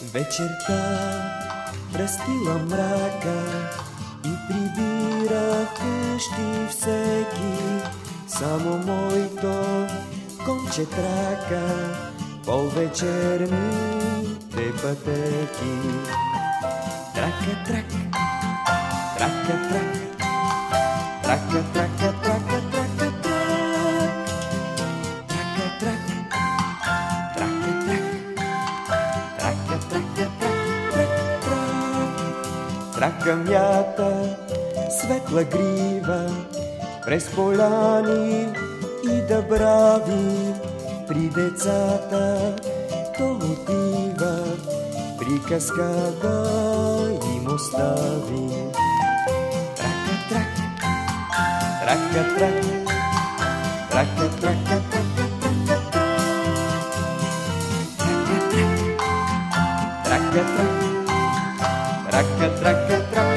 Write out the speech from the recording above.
Вечерта разстила мрака и прибира къщи всеки. Само моето конче трака по-вечерните пътеки. Трака, трак, трака, трак, трака, трака, трака, трака, трак, трака, трак, трака, трак, трака, трака, трак, трак. Трака мята светла грива през поляни и дъбрави. При децата то отива, приказка да им остави. Трака, трак, трака, трак, трака, трака, трака, трака, трак, трака, трак, трака, трака, трака.